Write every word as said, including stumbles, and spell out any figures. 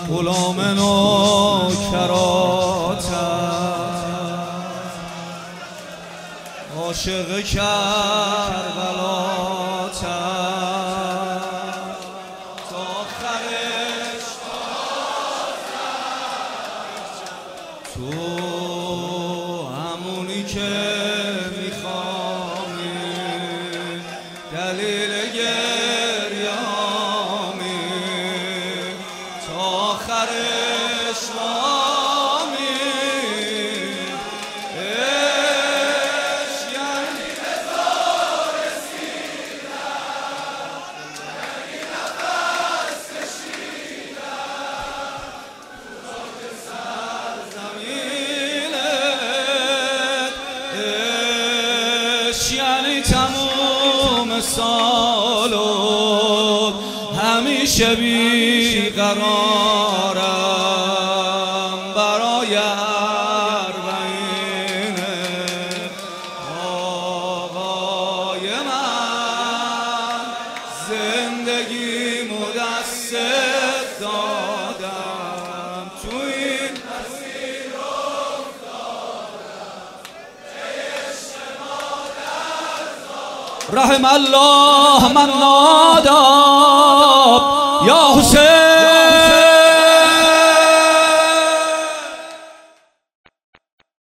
غلام نوکراتم، عاشق کربلاتم، تا آخرش تو همونی که میخوامی، دلیل گریامی، تا آخرش وامی. عشق یعنی بزار رسیدن، یعنی نفس کشیدن تو خاک سرزمینت. عشق یعنی تموم سال و همیشه بیقرارم برای اربعین آقای من. زندگیمو دستت دادم، تو این مسیر افتادم، عشق مادر زادم. رحم الله من نادى